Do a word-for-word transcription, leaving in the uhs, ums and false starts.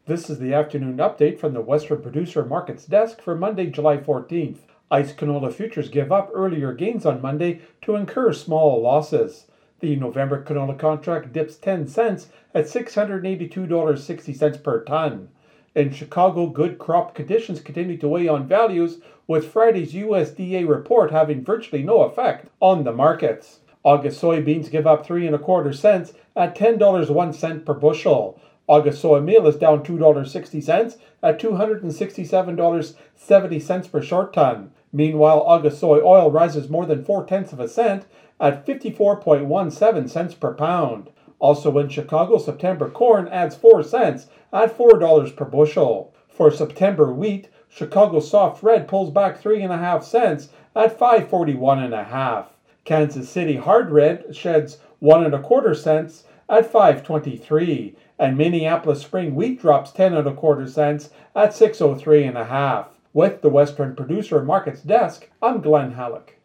This is the afternoon update from the Western Producer Markets Desk for Monday, July fourteenth. ICE canola futures give up earlier gains on Monday to incur small losses. The November canola contract dips ten cents at six hundred eighty-two dollars and sixty cents per ton. In Chicago, good crop conditions continue to weigh on values, with Friday's U S D A report having virtually no effect on the markets. August soybeans give up three and a quarter cents at ten dollars and one cent per bushel. August soy meal is down two dollars and sixty cents at two hundred sixty-seven dollars and seventy cents per short ton. Meanwhile, August soy oil rises more than four-tenths of a cent at fifty-four point one seven cents per pound. Also in Chicago, September corn adds four cents at four dollars per bushel. For September wheat, Chicago soft red pulls back three and a half cents at five forty-one and a half. Kansas City hard red sheds one and a quarter cents at five twenty-three, and Minneapolis spring wheat drops ten and a quarter cents at six oh three and a half. With the Western Producer Markets Desk, I'm Glenn Halleck.